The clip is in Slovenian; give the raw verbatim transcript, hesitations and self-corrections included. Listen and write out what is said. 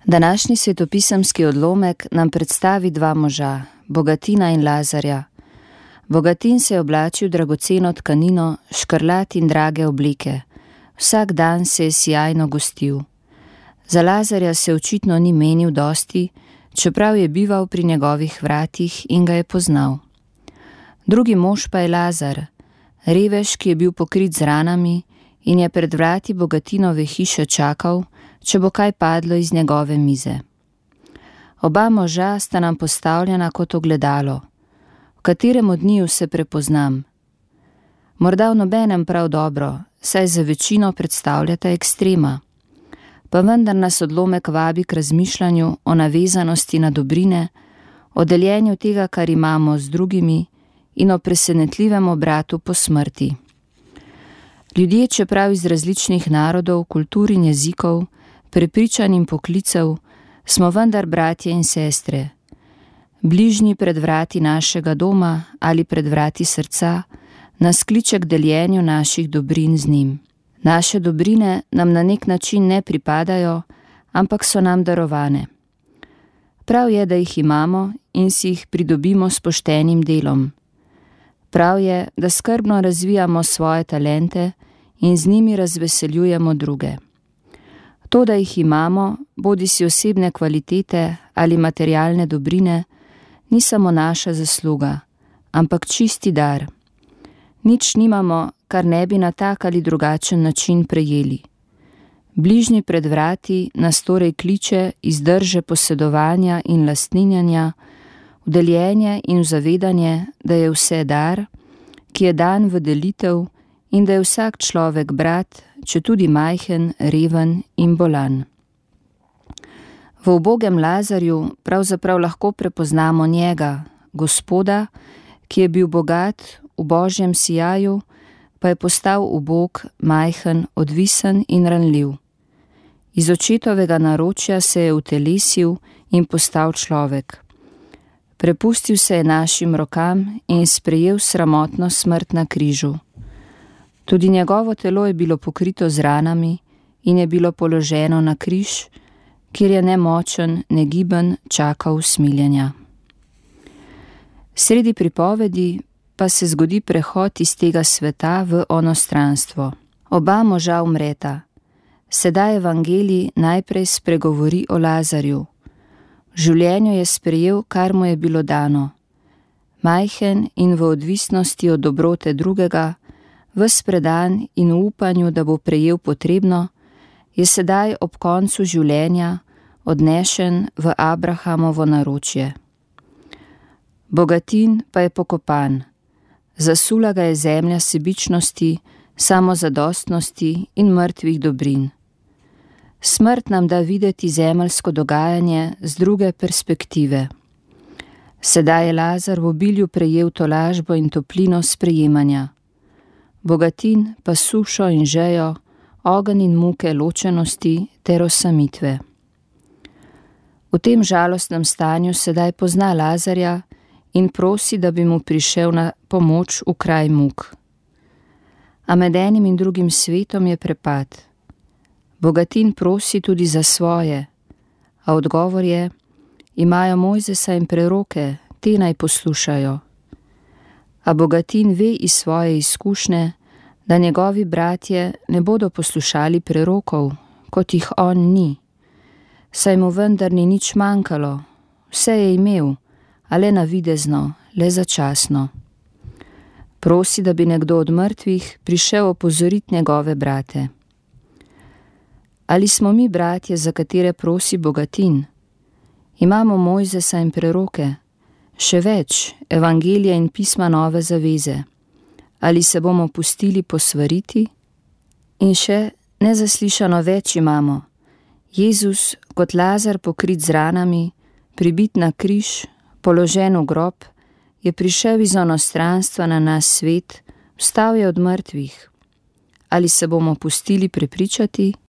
Današnji svetopisemski odlomek nam predstavi dva moža, Bogatina in Lazarja. Bogatin se je oblačil dragoceno tkanino, škrlat in drage obleke. Vsak dan se je sijajno gostil. Za Lazarja se očitno ni menil dosti, čeprav je bival pri njegovih vratih in ga je poznal. Drugi mož pa je Lazar, revež, ki je bil pokrit z ranami in je pred vrati Bogatinove hiše čakal, če bo kaj padlo iz njegove mize. Oba moža sta nam postavljena kot ogledalo, v katerem od njiju se prepoznam. Morda v nobenem prav dobro, saj za večino predstavljata ekstrema, pa vendar nas odlomek vabi k razmišljanju o navezanosti na dobrine, o deljenju tega, kar imamo z drugimi in o presenetljivem obratu po smrti. Ljudje, čeprav iz različnih narodov, kultur in jezikov, prepričanj in poklicev, smo vendar bratje in sestre. Bližnji pred vrati našega doma ali pred vrati srca nas kliče k deljenju naših dobrin z njim. Naše dobrine nam na nek način ne pripadajo, ampak so nam darovane. Prav je, da jih imamo in si jih pridobimo s poštenim delom. Prav je, da skrbno razvijamo svoje talente in z njimi razveseljujemo druge. To, da jih imamo, bodi si osebne kvalitete ali materialne dobrine, ni samo naša zasluga, ampak čisti dar. Nič nimamo, kar ne bi na tak ali drugačen način prejeli. Bližnji pred vrati nas torej kliče iz drže posedovanja in lastninjanja, v deljenje in v zavedanje, da je vse dar, ki je dan v delitev in da je vsak človek brat, če tudi majhen, reven in bolan. V ubogem Lazarju pravzaprav lahko prepoznamo njega, Gospoda, ki je bil bogat v božjem sijaju, pa je postal ubog, majhen, odvisen in ranljiv. Iz očetovega naročja se je utelesil in postal človek. Prepustil se je našim rokam in sprejel sramotno smrt na križu. Tudi njegovo telo je bilo pokrito z ranami in je bilo položeno na križ, kjer je nemočen, negiben čakal usmiljenja. Sredi pripovedi pa se zgodi prehod iz tega sveta v onostranstvo. Oba moža umreta. Sedaj evangelij najprej spregovori o Lazarju. V življenju je sprejel, kar mu je bilo dano. Majhen in v odvisnosti od dobrote drugega, ves predan in v upanju, da bo prejel potrebno, je sedaj ob koncu življenja odnešen v Abrahamovo naročje. Bogatin pa je pokopan. Zasula ga je zemlja sebičnosti, samozadostnosti in mrtvih dobrin. Smrt nam da videti zemeljsko dogajanje z druge perspektive. Sedaj je Lazar v obilju prejel tolažbo in toplino sprejemanja. Bogatin pa sušo in žejo, ogenj in muke ločenosti ter osamitve. V tem žalostnem stanju sedaj pozna Lazarja in prosi, da bi mu prišel na pomoč v kraj muk. A med enim in drugim svetom je prepad. Bogatin prosi tudi za svoje, a odgovor je: imajo Mojzesa in preroke, te naj poslušajo. A Bogatin ve iz svoje izkušnje, da njegovi bratje ne bodo poslušali prerokov, kot jih on ni. Saj mu vendar ni nič manjkalo, vse je imel, a le navidezno, le začasno. Prosi, da bi nekdo od mrtvih prišel opozoriti njegove brate. Ali smo mi bratje, za katere prosi Bogatin? Imamo Mojzesa in preroke, še več, evangelija in pisma nove zaveze. Ali se bomo pustili posvariti? In še nezaslišano več imamo. Jezus, kot Lazar pokrit z ranami, pribit na križ, položen v grob, je prišel iz onostranstva na nas svet, vstal je od mrtvih. Ali se bomo pustili prepričati?